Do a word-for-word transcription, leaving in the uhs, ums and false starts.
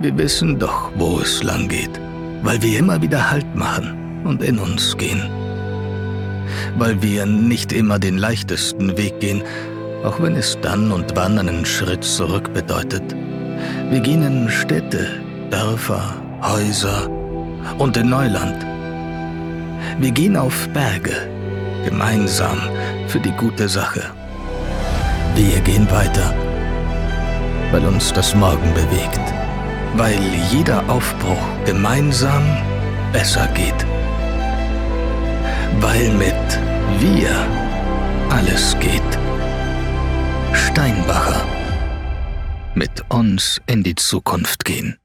Wir wissen doch, wo es lang geht, weil wir immer wieder Halt machen und in uns gehen. Weil wir nicht immer den leichtesten Weg gehen, auch wenn es dann und wann einen Schritt zurück bedeutet. Wir gehen in Städte, Dörfer, Häuser und in Neuland. Wir gehen auf Berge, gemeinsam für die gute Sache. Wir gehen weiter, weil uns das Morgen bewegt, weil jeder Aufbruch gemeinsam besser geht, weil mit wir alles geht. Steinbacher. Mit uns in die Zukunft gehen.